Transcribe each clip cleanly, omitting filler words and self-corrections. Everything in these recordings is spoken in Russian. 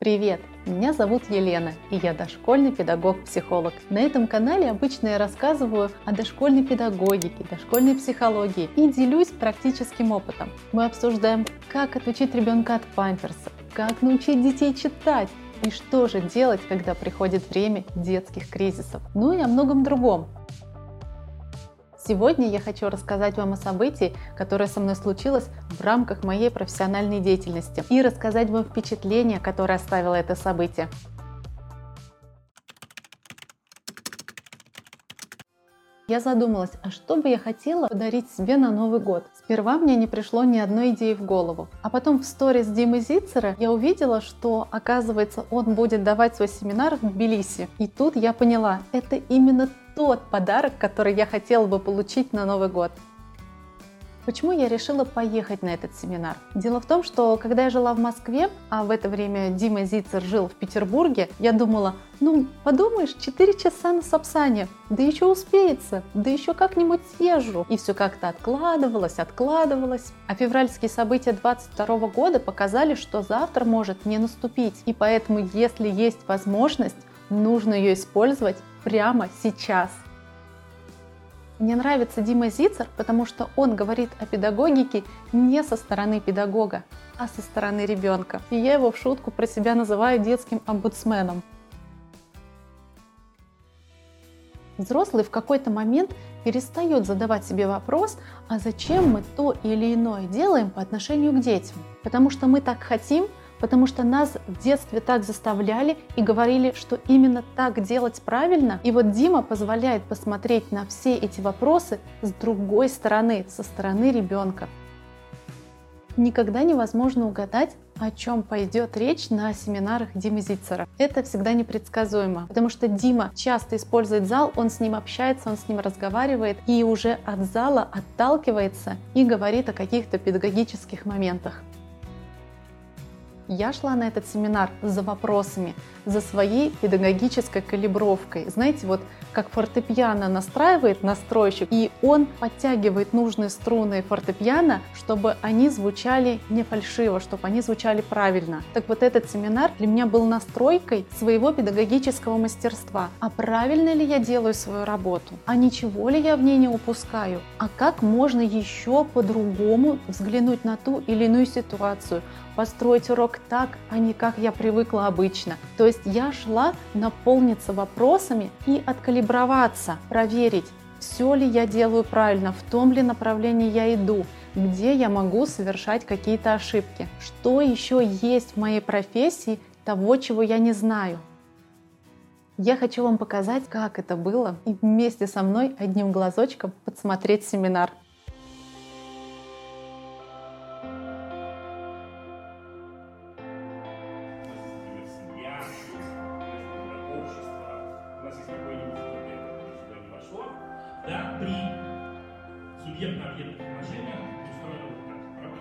Привет! Меня зовут Елена, и я дошкольный педагог-психолог. На этом канале обычно я рассказываю о дошкольной педагогике, дошкольной психологии и делюсь практическим опытом. Мы обсуждаем, как отучить ребенка от памперса, как научить детей читать и что же делать, когда приходит время детских кризисов, ну и о многом другом. Сегодня я хочу рассказать вам о событии, которое со мной случилось в рамках моей профессиональной деятельности, и рассказать вам впечатление, которое оставило это событие. Я задумалась, а что бы я хотела подарить себе на Новый год? Сперва мне не пришло ни одной идеи в голову. А потом в сторис Димы Зицера я увидела, что, оказывается, он будет давать свой семинар в Тбилиси. И тут я поняла, это именно тот подарок, который я хотела бы получить на Новый год. Почему я решила поехать на этот семинар? Дело в том, что когда я жила в Москве, а в это время Дима Зицер жил в Петербурге, я думала, подумаешь, 4 часа на Сапсане, да еще успеется, да еще как-нибудь съезжу. И все как-то откладывалось. А февральские события 2022 года показали, что завтра может не наступить. И поэтому, если есть возможность, нужно ее использовать прямо сейчас. Мне нравится Дима Зицер, потому что он говорит о педагогике не со стороны педагога, а со стороны ребенка. И я его в шутку про себя называю детским омбудсменом. Взрослый в какой-то момент перестает задавать себе вопрос, а зачем мы то или иное делаем по отношению к детям? Потому что мы так хотим, потому что нас в детстве так заставляли и говорили, что именно так делать правильно. И вот Дима позволяет посмотреть на все эти вопросы с другой стороны, со стороны ребенка. Никогда невозможно угадать, о чем пойдет речь на семинарах Димы Зицера. Это всегда непредсказуемо, потому что Дима часто использует зал, он с ним общается, он с ним разговаривает и уже от зала отталкивается и говорит о каких-то педагогических моментах. Я шла на этот семинар за вопросами, за своей педагогической калибровкой. Знаете, вот как фортепиано настраивает настройщик, и он подтягивает нужные струны фортепиано, чтобы они звучали не фальшиво, чтобы они звучали правильно. Так вот этот семинар для меня был настройкой своего педагогического мастерства. А правильно ли я делаю свою работу? А ничего ли я в ней не упускаю? А как можно еще по-другому взглянуть на ту или иную ситуацию? Построить урок так, а не как я привыкла обычно. То есть я шла наполниться вопросами и откалиброваться, проверить, все ли я делаю правильно, в том ли направлении я иду, где я могу совершать какие-то ошибки, что еще есть в моей профессии того, чего я не знаю. Я хочу вам показать, как это было, и вместе со мной одним глазочком подсмотреть семинар. Да, при субъектно-объектных отношениях устроено вот так, правда?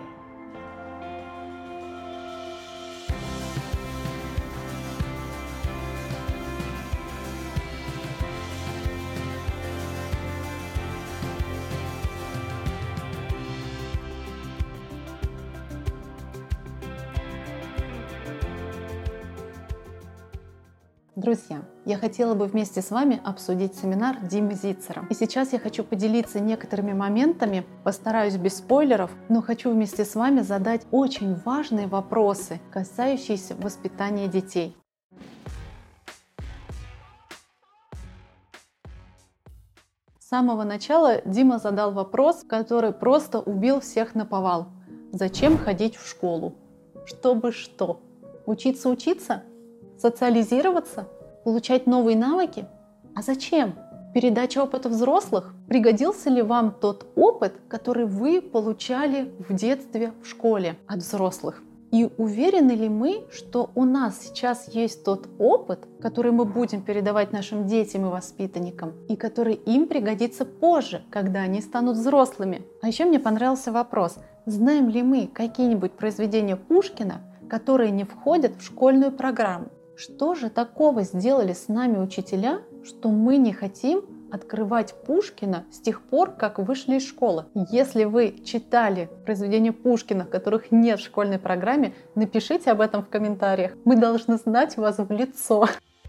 Друзья, я хотела бы вместе с вами обсудить семинар Димы Зицера. И сейчас я хочу поделиться некоторыми моментами, постараюсь без спойлеров, но хочу вместе с вами задать очень важные вопросы, касающиеся воспитания детей. С самого начала Дима задал вопрос, который просто убил всех наповал. Зачем ходить в школу? Чтобы что? Учиться? Социализироваться? Получать новые навыки? А зачем? Передача опыта взрослых? Пригодился ли вам тот опыт, который вы получали в детстве в школе от взрослых? И уверены ли мы, что у нас сейчас есть тот опыт, который мы будем передавать нашим детям и воспитанникам, и который им пригодится позже, когда они станут взрослыми? А еще мне понравился вопрос, знаем ли мы какие-нибудь произведения Пушкина, которые не входят в школьную программу? Что же такого сделали с нами учителя, что мы не хотим открывать Пушкина с тех пор, как вышли из школы. Если вы читали произведения Пушкина, которых нет в школьной программе, напишите об этом в комментариях. Мы должны знать вас в лицо.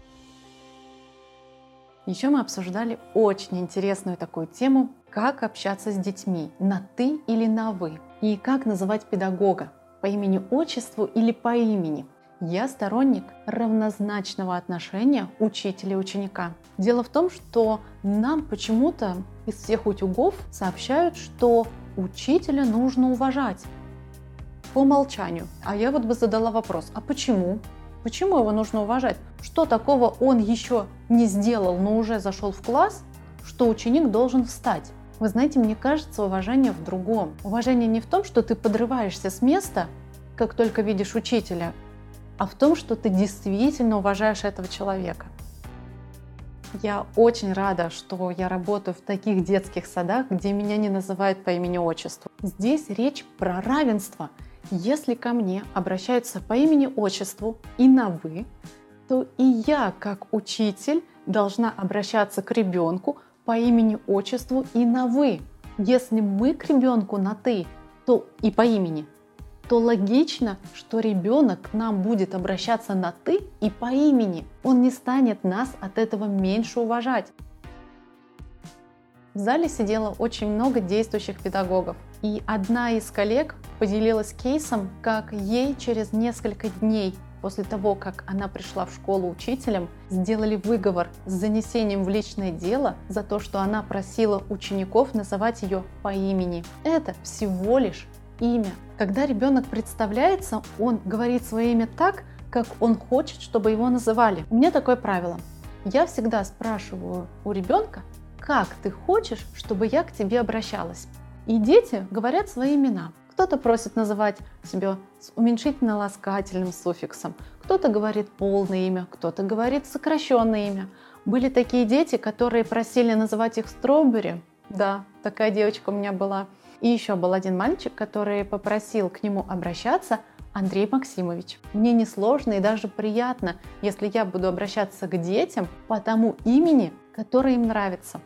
Еще мы обсуждали очень интересную такую тему, как общаться с детьми, на «ты» или на «вы», и как называть педагога, по имени-отчеству или по имени. Я сторонник равнозначного отношения учителя и ученика. Дело в том, что нам почему-то из всех утюгов сообщают, что учителя нужно уважать по умолчанию. А я вот бы задала вопрос, а почему? Почему его нужно уважать? Что такого он еще не сделал, но уже зашел в класс, что ученик должен встать? Вы знаете, мне кажется, уважение в другом. Уважение не в том, что ты подрываешься с места, как только видишь учителя, а в том, что ты действительно уважаешь этого человека. Я очень рада, что я работаю в таких детских садах, где меня не называют по имени-отчеству. Здесь речь про равенство. Если ко мне обращаются по имени-отчеству и на «вы», то и я, как учитель, должна обращаться к ребенку по имени-отчеству и на «вы». Если мы к ребенку на «ты», то и по имени, то логично, что ребенок к нам будет обращаться на «ты» и по имени. Он не станет нас от этого меньше уважать. В зале сидело очень много действующих педагогов. И одна из коллег поделилась кейсом, как ей через несколько дней после того, как она пришла в школу учителем, сделали выговор с занесением в личное дело за то, что она просила учеников называть ее по имени. Это всего лишь имя. Когда ребенок представляется, он говорит свое имя так, как он хочет, чтобы его называли. У меня такое правило. Я всегда спрашиваю у ребенка, как ты хочешь, чтобы я к тебе обращалась. И дети говорят свои имена. Кто-то просит называть себя с уменьшительно-ласкательным суффиксом, кто-то говорит полное имя, кто-то говорит сокращенное имя. Были такие дети, которые просили называть их Стробери. Да, такая девочка у меня была. И еще был один мальчик, который попросил к нему обращаться Андрей Максимович. Мне несложно и даже приятно, если я буду обращаться к детям по тому имени, которое им нравится.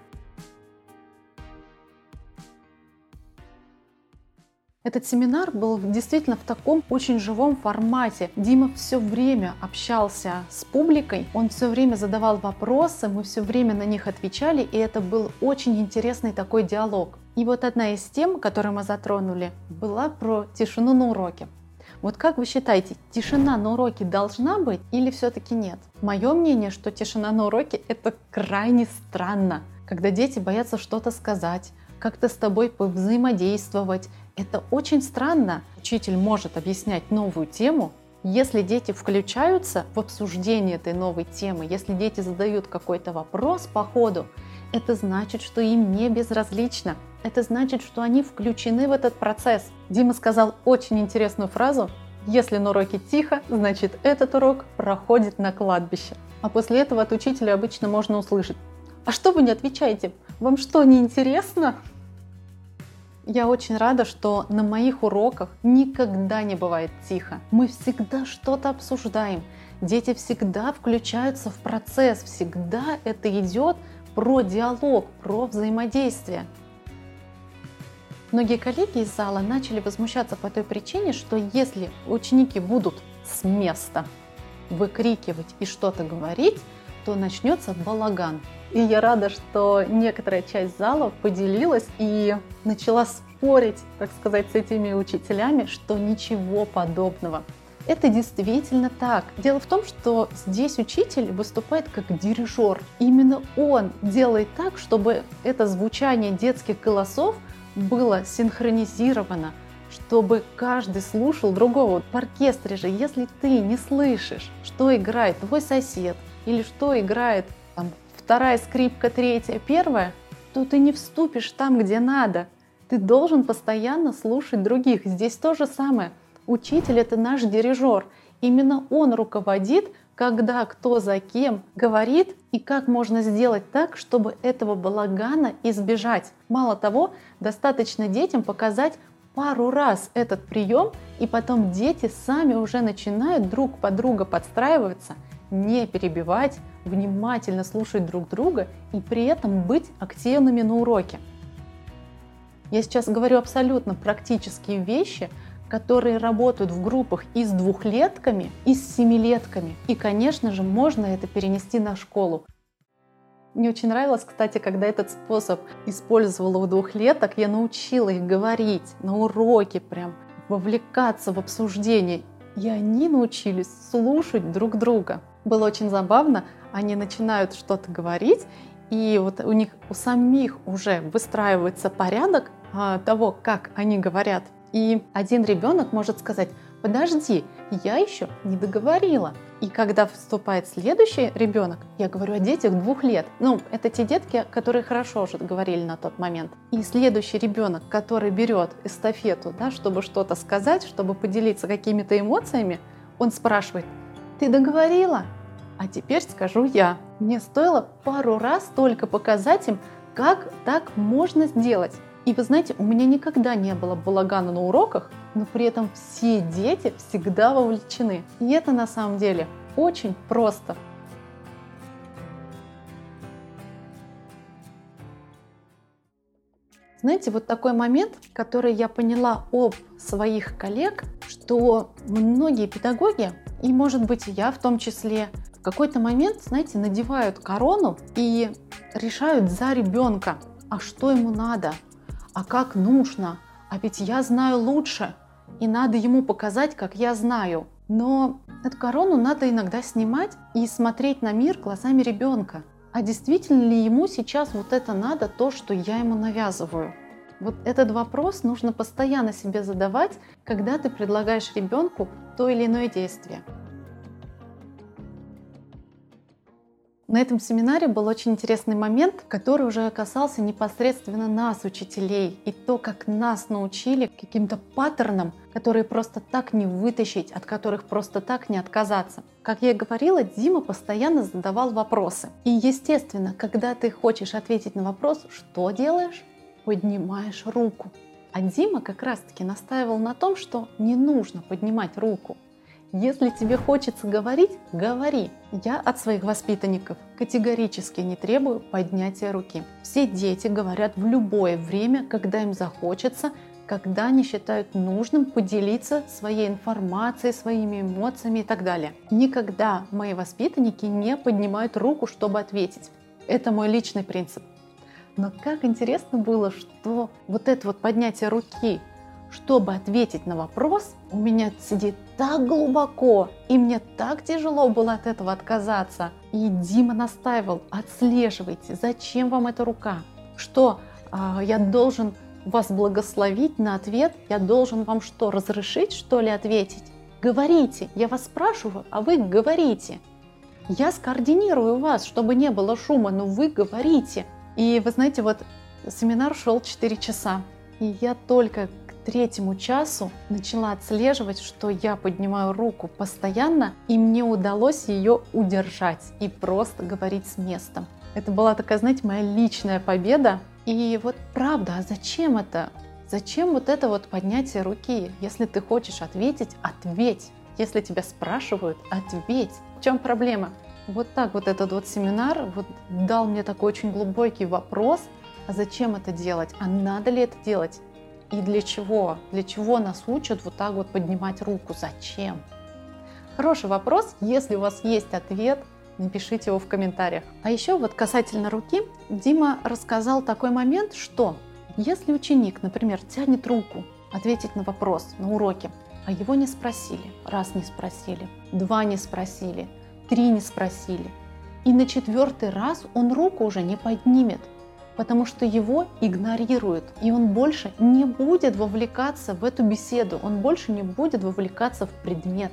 Этот семинар был действительно в таком очень живом формате. Дима все время общался с публикой, он все время задавал вопросы, мы все время на них отвечали, и это был очень интересный такой диалог. И вот одна из тем, которую мы затронули, была про тишину на уроке. Вот как вы считаете, тишина на уроке должна быть или все-таки нет? Мое мнение, что тишина на уроке – это крайне странно, когда дети боятся что-то сказать, как-то с тобой повзаимодействовать. Это очень странно. Учитель может объяснять новую тему. Если дети включаются в обсуждение этой новой темы, если дети задают какой-то вопрос по ходу, это значит, что им не безразлично. Это значит, что они включены в этот процесс. Дима сказал очень интересную фразу: «Если на уроке тихо, значит этот урок проходит на кладбище». А после этого от учителя обычно можно услышать: «А что вы не отвечаете? Вам что, не интересно?» Я очень рада, что на моих уроках никогда не бывает тихо. Мы всегда что-то обсуждаем. Дети всегда включаются в процесс. Всегда это идет про диалог, про взаимодействие. Многие коллеги из зала начали возмущаться по той причине, что если ученики будут с места выкрикивать и что-то говорить, то начнется балаган. И я рада, что некоторая часть зала поделилась и начала спорить, так сказать, с этими учителями, что ничего подобного. Это действительно так. Дело в том, что здесь учитель выступает как дирижер. Именно он делает так, чтобы это звучание детских голосов было синхронизировано, чтобы каждый слушал другого. В оркестре же, если ты не слышишь, что играет твой сосед, или что играет вторая скрипка, третья, первая, то ты не вступишь там, где надо. Ты должен постоянно слушать других. Здесь то же самое. Учитель – это наш дирижер. Именно он руководит, когда кто за кем говорит и как можно сделать так, чтобы этого балагана избежать. Мало того, достаточно детям показать пару раз этот прием, и потом дети сами уже начинают друг под друга подстраиваться не перебивать, внимательно слушать друг друга и при этом быть активными на уроке. Я сейчас говорю абсолютно практические вещи, которые работают в группах и с двухлетками, и с семилетками. И, конечно же, можно это перенести на школу. Мне очень нравилось, кстати, когда этот способ использовала у двухлеток, я научила их говорить на уроке, прям вовлекаться в обсуждение. И они научились слушать друг друга. Было очень забавно, они начинают что-то говорить, и вот у них у самих уже выстраивается порядок того, как они говорят. И один ребенок может сказать: подожди, я еще не договорила. И когда вступает следующий ребенок, я говорю о детях 2 лет. Это те детки, которые хорошо уже говорили на тот момент. И следующий ребенок, который берет эстафету, чтобы что-то сказать, чтобы поделиться какими-то эмоциями, он спрашивает: ты договорила? А теперь скажу я. Мне стоило пару раз только показать им, как так можно сделать. И вы знаете, у меня никогда не было балагана на уроках, но при этом все дети всегда вовлечены. И это на самом деле очень просто. Знаете, вот такой момент, который я поняла об своих коллег, что многие педагоги, и может быть и я в том числе, в какой-то момент, знаете, надевают корону и решают за ребенка, а что ему надо, а как нужно, а ведь я знаю лучше, и надо ему показать, как я знаю. Но эту корону надо иногда снимать и смотреть на мир глазами ребенка. А действительно ли ему сейчас вот это надо, то, что я ему навязываю? Вот этот вопрос нужно постоянно себе задавать, когда ты предлагаешь ребенку то или иное действие. На этом семинаре был очень интересный момент, который уже касался непосредственно нас, учителей, и то, как нас научили каким-то паттернам, которые просто так не вытащить, от которых просто так не отказаться. Как я и говорила, Дима постоянно задавал вопросы. И естественно, когда ты хочешь ответить на вопрос, что делаешь? Поднимаешь руку. А Дима как раз-таки настаивал на том, что не нужно поднимать руку. Если тебе хочется говорить, говори. Я от своих воспитанников категорически не требую поднятия руки. Все дети говорят в любое время, когда им захочется, когда они считают нужным поделиться своей информацией, своими эмоциями и так далее. Никогда мои воспитанники не поднимают руку, чтобы ответить. Это мой личный принцип. Но как интересно было, что вот это вот поднятие руки, чтобы ответить на вопрос, у меня сидит так глубоко, и мне так тяжело было от этого отказаться. И Дима настаивал: отслеживайте, зачем вам эта рука? Что, я должен вас благословить на ответ? Я должен вам что, разрешить, что ли, ответить? Говорите, я вас спрашиваю, а вы говорите. Я скоординирую вас, чтобы не было шума, но вы говорите. И вы знаете, вот семинар шел 4 часа, и я только к 3-му часу начала отслеживать, что я поднимаю руку постоянно, и мне удалось ее удержать и просто говорить с местом. Это была такая, знаете, моя личная победа. И вот правда, а зачем это? Зачем вот это вот поднятие руки? Если ты хочешь ответить, ответь. Если тебя спрашивают, ответь. В чем проблема? Вот так вот этот вот семинар дал мне такой очень глубокий вопрос: а зачем это делать? А надо ли это делать? И для чего? Для чего нас учат вот так вот поднимать руку? Зачем? Хороший вопрос. Если у вас есть ответ, напишите его в комментариях. А еще вот касательно руки, Дима рассказал такой момент, что если ученик, например, тянет руку ответить на вопрос на уроке, а его не спросили, раз не спросили, 2 не спросили, 3 не спросили, и на 4-й раз он руку уже не поднимет, потому что его игнорируют, и он больше не будет вовлекаться в эту беседу, он больше не будет вовлекаться в предмет.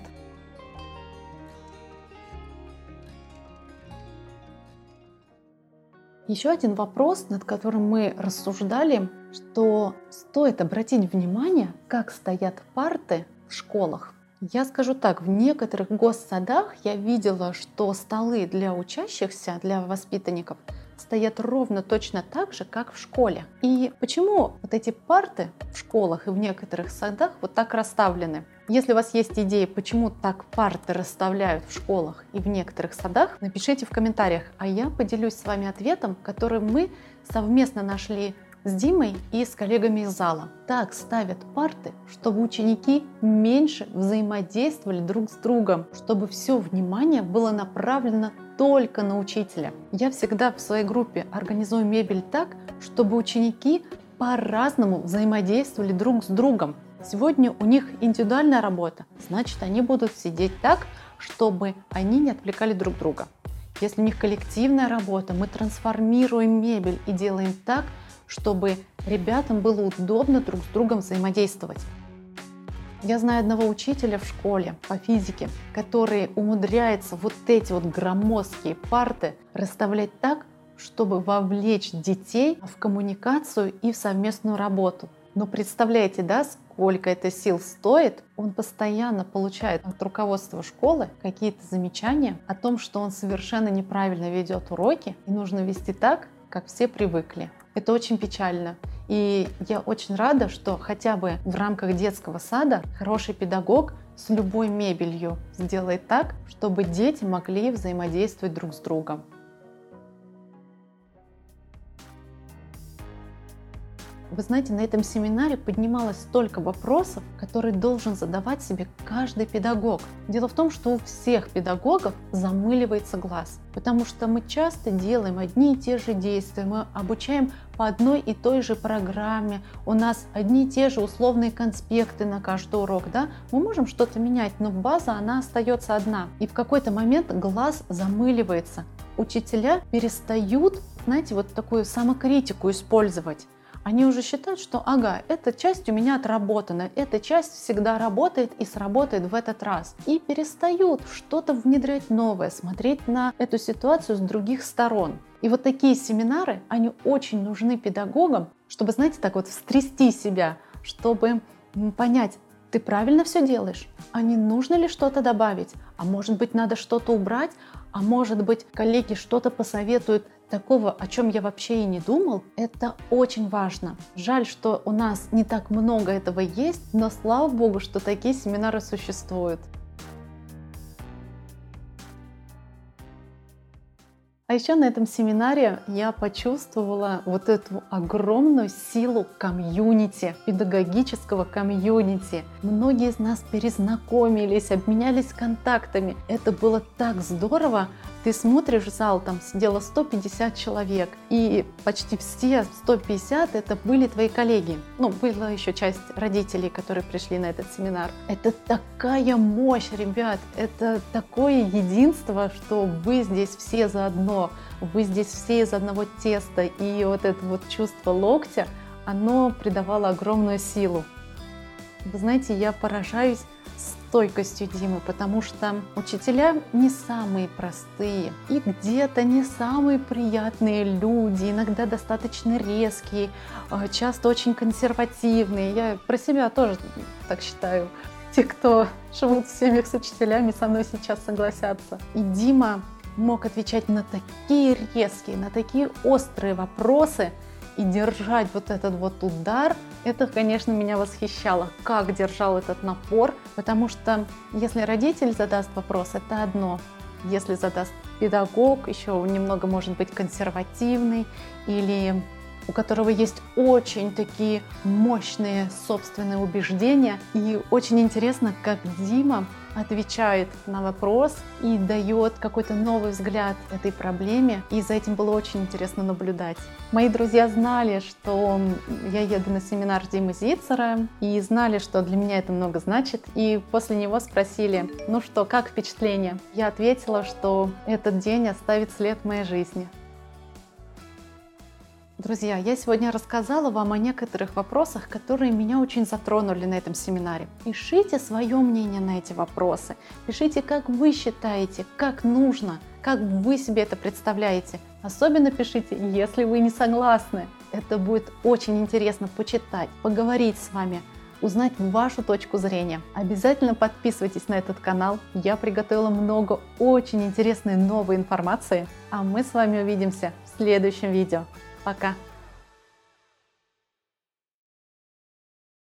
Еще один вопрос, над которым мы рассуждали, что стоит обратить внимание, как стоят парты в школах. Я скажу так, в некоторых госсадах я видела, что столы для учащихся, для воспитанников стоят ровно точно так же, как в школе. И почему вот эти парты в школах и в некоторых садах вот так расставлены? Если у вас есть идеи, почему так парты расставляют в школах и в некоторых садах, напишите в комментариях, а я поделюсь с вами ответом, который мы совместно нашли с Димой и с коллегами из зала. Так ставят парты, чтобы ученики меньше взаимодействовали друг с другом, чтобы все внимание было направлено только на учителя. Я всегда в своей группе организую мебель так, чтобы ученики по-разному взаимодействовали друг с другом. Сегодня у них индивидуальная работа, значит, они будут сидеть так, чтобы они не отвлекали друг друга. Если у них коллективная работа, мы трансформируем мебель и делаем так, чтобы ребятам было удобно друг с другом взаимодействовать. Я знаю одного учителя в школе по физике, который умудряется вот эти вот громоздкие парты расставлять так, чтобы вовлечь детей в коммуникацию и в совместную работу. Но представляете, да, сколько это сил стоит? Он постоянно получает от руководства школы какие-то замечания о том, что он совершенно неправильно ведет уроки, и нужно вести так, как все привыкли. Это очень печально. И я очень рада, что хотя бы в рамках детского сада хороший педагог с любой мебелью сделает так, чтобы дети могли взаимодействовать друг с другом. Вы знаете, на этом семинаре поднималось столько вопросов, которые должен задавать себе каждый педагог. Дело в том, что у всех педагогов замыливается глаз, потому что мы часто делаем одни и те же действия, мы обучаем по одной и той же программе, у нас одни и те же условные конспекты на каждый урок, да? Мы можем что-то менять, но база, она остается одна. И в какой-то момент глаз замыливается. Учителя перестают, знаете, вот такую самокритику использовать. Они уже считают, что ага, эта часть у меня отработана, эта часть всегда работает и сработает в этот раз. И перестают что-то внедрять новое, смотреть на эту ситуацию с других сторон. И вот такие семинары, они очень нужны педагогам, чтобы, знаете, так вот встрясти себя, чтобы понять, ты правильно все делаешь, а не нужно ли что-то добавить, а может быть надо что-то убрать, а может быть коллеги что-то посоветуют такого, о чем я вообще и не думал. Это очень важно. Жаль, что у нас не так много этого есть, но слава богу, что такие семинары существуют. А еще на этом семинаре я почувствовала вот эту огромную силу комьюнити, педагогического комьюнити. Многие из нас перезнакомились, обменялись контактами. Это было так здорово. Ты смотришь в зал, там сидело 150 человек, и почти все 150 это были твои коллеги. Ну, была еще часть родителей, которые пришли на этот семинар. Это такая мощь, ребят, это такое единство, что вы здесь все заодно, вы здесь все из одного теста, и вот это вот чувство локтя, оно придавало огромную силу. Вы знаете, я поражаюсь стойкостью Димы, потому что учителя не самые простые и где-то не самые приятные люди, иногда достаточно резкие, часто очень консервативные. Я про себя тоже так считаю. Те, кто живут в семьях с учителями, со мной сейчас согласятся. И Дима мог отвечать на такие резкие, на такие острые вопросы, и держать вот этот вот удар, это, конечно, меня восхищало. Как держал этот напор, потому что если родитель задаст вопрос, это одно. Если задаст педагог, еще немного может быть консервативный, или у которого есть очень такие мощные собственные убеждения. И очень интересно, как Дима отвечает на вопрос и дает какой-то новый взгляд этой проблеме. И за этим было очень интересно наблюдать. Мои друзья знали, что я еду на семинар Димы Зицера, и знали, что для меня это много значит. И после него спросили, ну что, как впечатление? Я ответила, что этот день оставит след в моей жизни. Друзья, я сегодня рассказала вам о некоторых вопросах, которые меня очень затронули на этом семинаре. Пишите свое мнение на эти вопросы. Пишите, как вы считаете, как нужно, как вы себе это представляете. Особенно пишите, если вы не согласны. Это будет очень интересно почитать, поговорить с вами, узнать вашу точку зрения. Обязательно подписывайтесь на этот канал. Я приготовила много очень интересной новой информации. А мы с вами увидимся в следующем видео. Пока!